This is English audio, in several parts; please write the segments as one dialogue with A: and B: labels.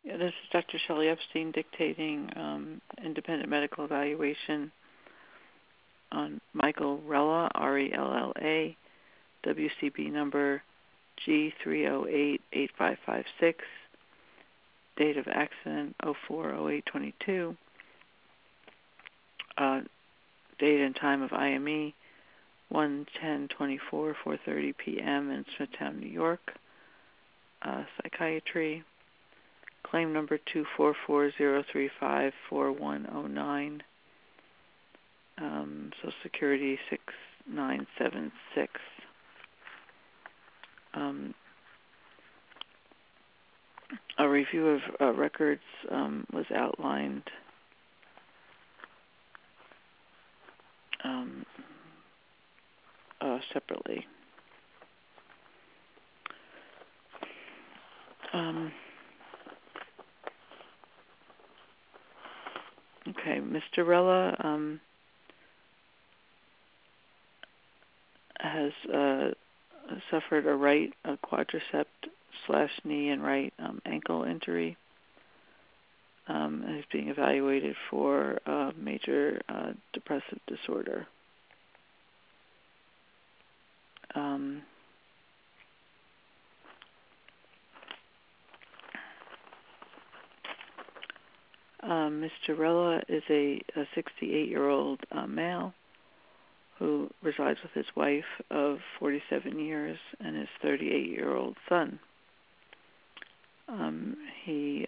A: Yeah, this is Dr. Shelley Epstein dictating independent medical evaluation on Michael Rella, RELLA, WCB number G3088556, date of accident 04/08/22, date and time of IME 1/10/24, 4:30 p.m. in Smithtown, New York, psychiatry. Claim number 244-035-4109, Social Security 6976. A review of records was outlined separately. Okay, Mr. Rella has suffered a quadricep/knee and right ankle injury. And is being evaluated for major depressive disorder. Mr. Rella is a 68-year-old male who resides with his wife of 47 years and his 38-year-old son. He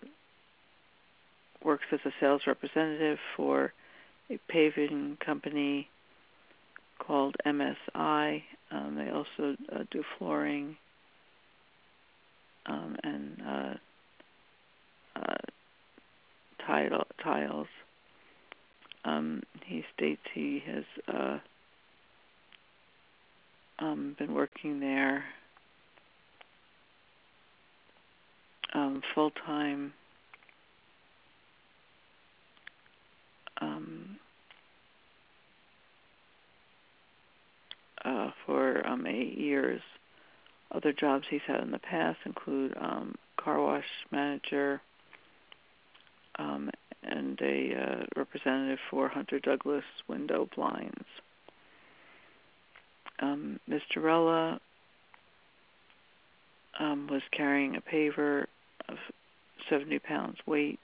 A: works as a sales representative for a paving company called MSI. They also do flooring and tiles. He states he has been working there full-time for 8 years. Other jobs he's had in the past include car wash manager and a representative for Hunter Douglas window blinds. Mr. Rella was carrying a paver of 70 pounds weight.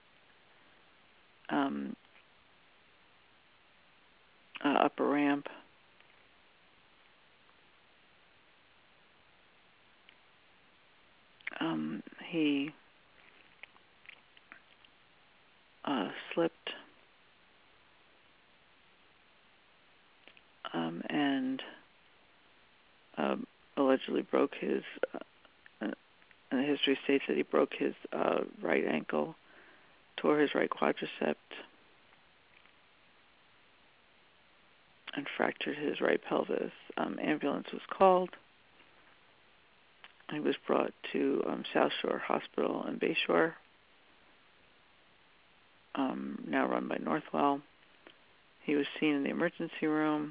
A: Up a ramp. He slipped and allegedly broke his, and the history states that he broke his right ankle, tore his right quadricep, and fractured his right pelvis. Ambulance was called. He was brought to South Shore Hospital in Bayshore, now run by Northwell. He was seen in the emergency room.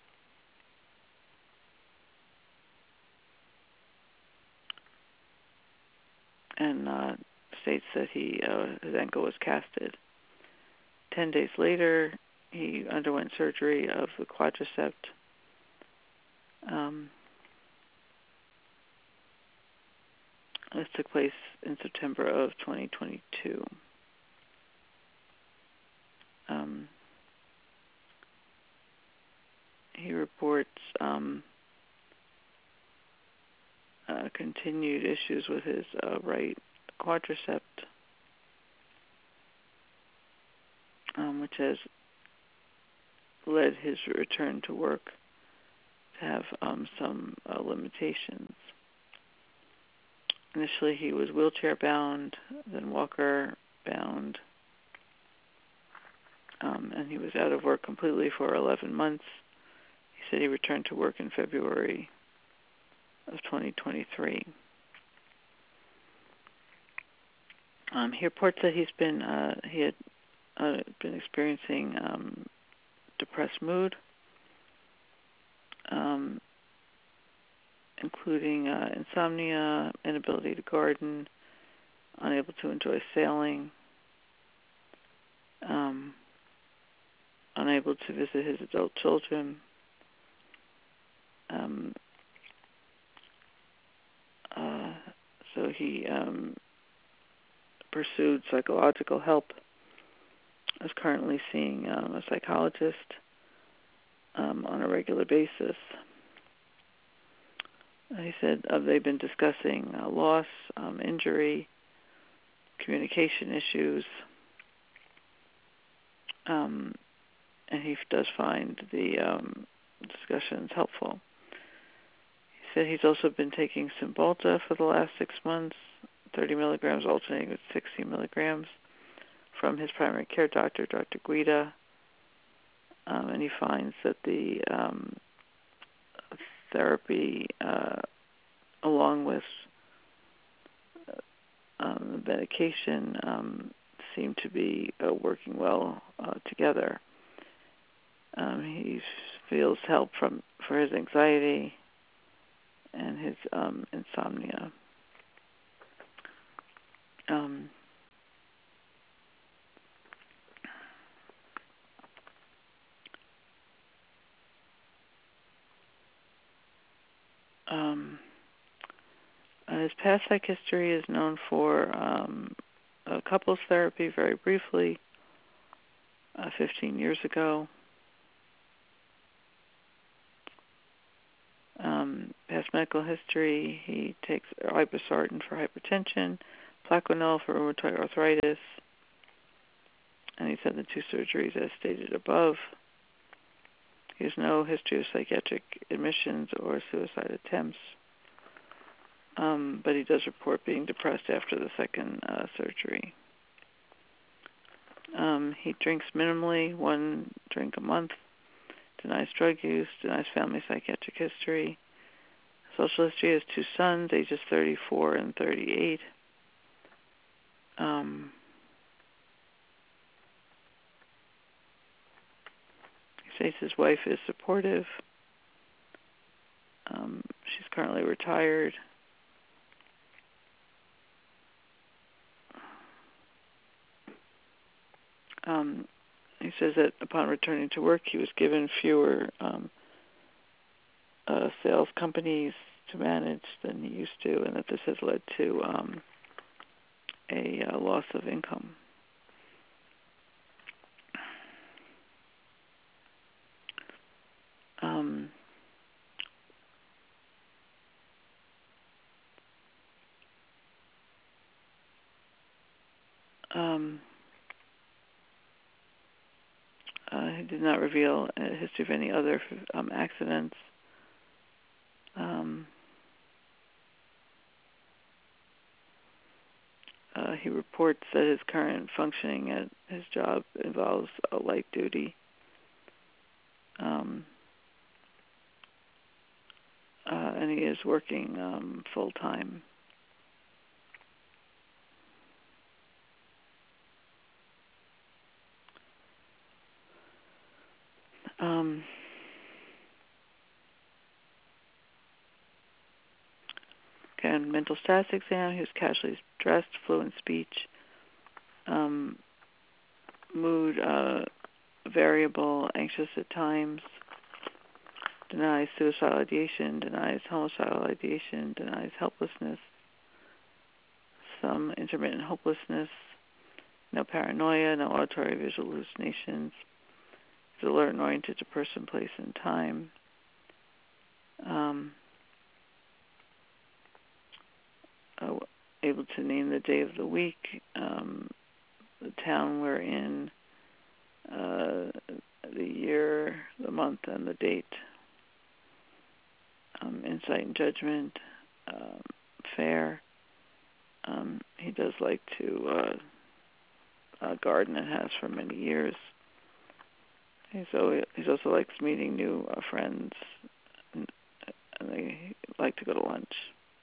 A: And states that his ankle was casted. 10 days later, he underwent surgery of the quadricep. This took place in September of 2022. He reports continued issues with his right quadricep, which has led his return to work to have some limitations. Initially, he was wheelchair bound, then walker bound, and he was out of work completely for 11 months. He said he returned to work in February of 2023. He reports that he had been experiencing depressed mood, including insomnia, inability to garden, unable to enjoy sailing, unable to visit his adult children, so he pursued psychological help, is currently seeing a psychologist on a regular basis. He said they've been discussing loss, injury, communication issues, and he does find the discussions helpful. He said he's also been taking Cymbalta for the last 6 months, 30 milligrams alternating with 60 milligrams from his primary care doctor, Dr. Guida, and he finds that the therapy, along with medication, seem to be working well together. He feels help for his anxiety and his insomnia. His past psych history is known for a couples therapy very briefly, 15 years ago. Past medical history, he takes irbesartan for hypertension, Plaquenil for rheumatoid arthritis, and he's had the 2 surgeries as stated above. He has no history of psychiatric admissions or suicide attempts, but he does report being depressed after the second surgery. He drinks minimally, 1 drink a month, denies drug use, denies family psychiatric history. Social history has 2 sons, ages 34 and 38. He says his wife is supportive. She's currently retired. He says that upon returning to work, he was given fewer sales companies to manage than he used to, and that this has led to a loss of income. He did not reveal a history of any other accidents. He reports that his current functioning at his job involves a light duty. And he is working full time. Again, mental status exam. He was casually dressed, fluent speech, mood variable, anxious at times, denies suicidal ideation, denies homicidal ideation, denies helplessness, some intermittent hopelessness, no paranoia, no auditory visual hallucinations. He's alert and oriented to person, place, and time. Able to name the day of the week, the town we're in, the year, the month, and the date. Insight and judgment, fair. He does like to garden and has for many years. He also likes meeting new friends, and they like to go to lunch.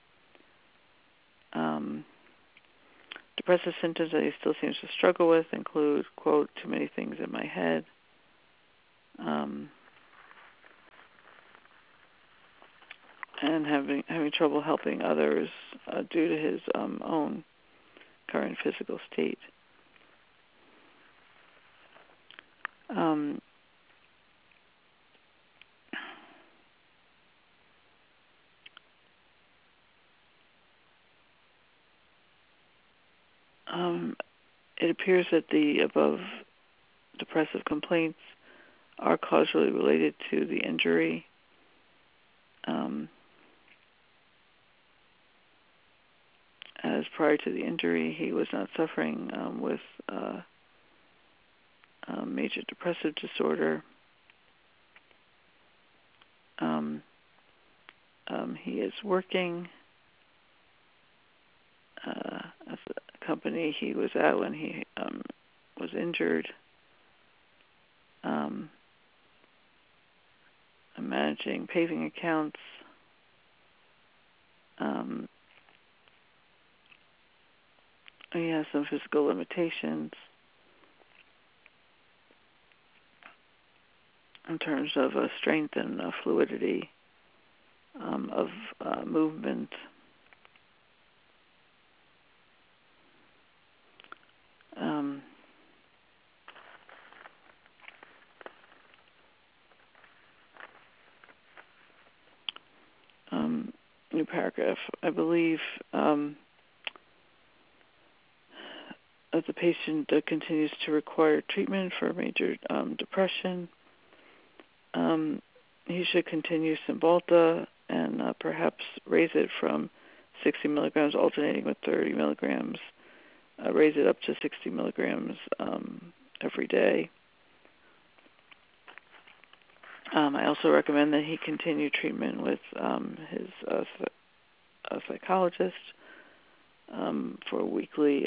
A: Depressive symptoms that he still seems to struggle with include, quote, too many things in my head, and having trouble helping others due to his own current physical state. Um, it appears that the above depressive complaints are causally related to the injury. As prior to the injury, he was not suffering with major depressive disorder. He is working at the company he was at when he was injured, managing paving accounts. He has some physical limitations in terms of strength and fluidity of movement. New paragraph. I believe that the patient continues to require treatment for major depression. He should continue Cymbalta and perhaps raise it from 60 milligrams, alternating with 30 milligrams. Raise it up to 60 milligrams every day. I also recommend that he continue treatment with his psychologist for weekly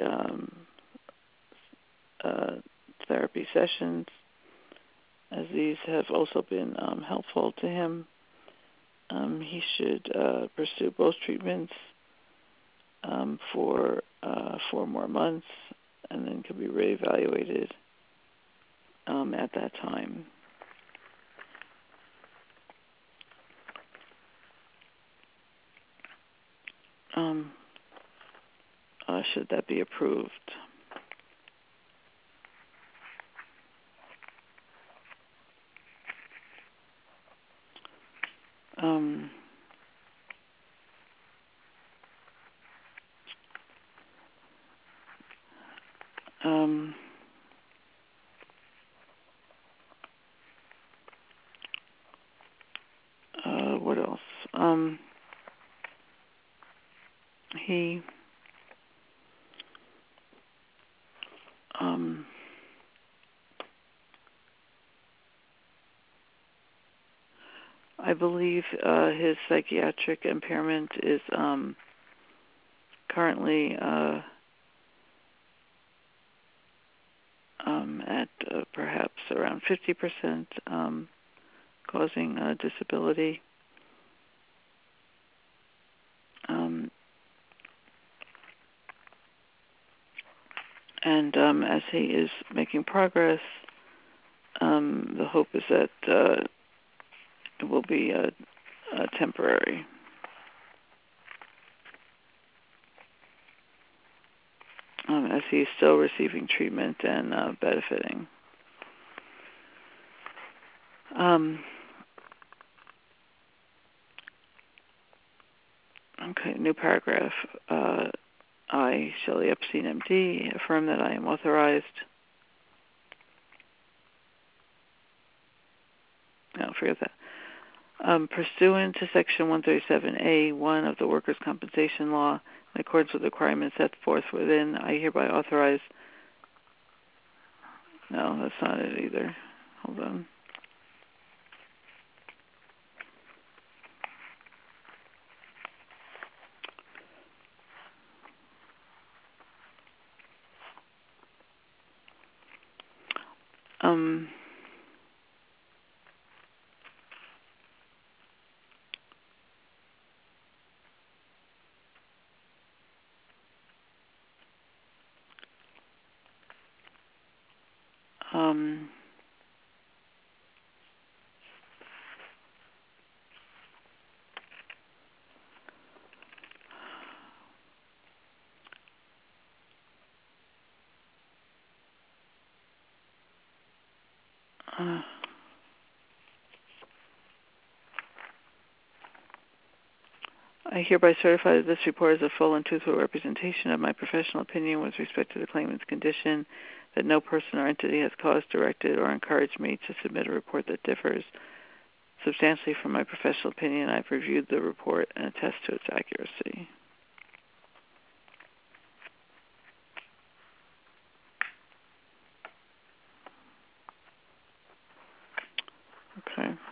A: therapy sessions, as these have also been helpful to him. He should pursue both treatments for 4 more months, and then can be reevaluated at that time. Should that be approved? What else? He I believe his psychiatric impairment is currently at perhaps around 50%, causing disability. And as he is making progress, the hope is that it will be temporary. As he's still receiving treatment and benefiting. Okay, new paragraph. I, Shelley Epstein, M.D., affirm that I am authorized. No, forget that. Pursuant to Section 137A(1) of the Workers' Compensation Law, in accordance with the requirements set forth within, I hereby authorize. No, that's not it either. Hold on. I hereby certify that this report is a full and truthful representation of my professional opinion with respect to the claimant's condition, that no person or entity has caused, directed, or encouraged me to submit a report that differs substantially from my professional opinion. I've reviewed the report and attest to its accuracy. Okay.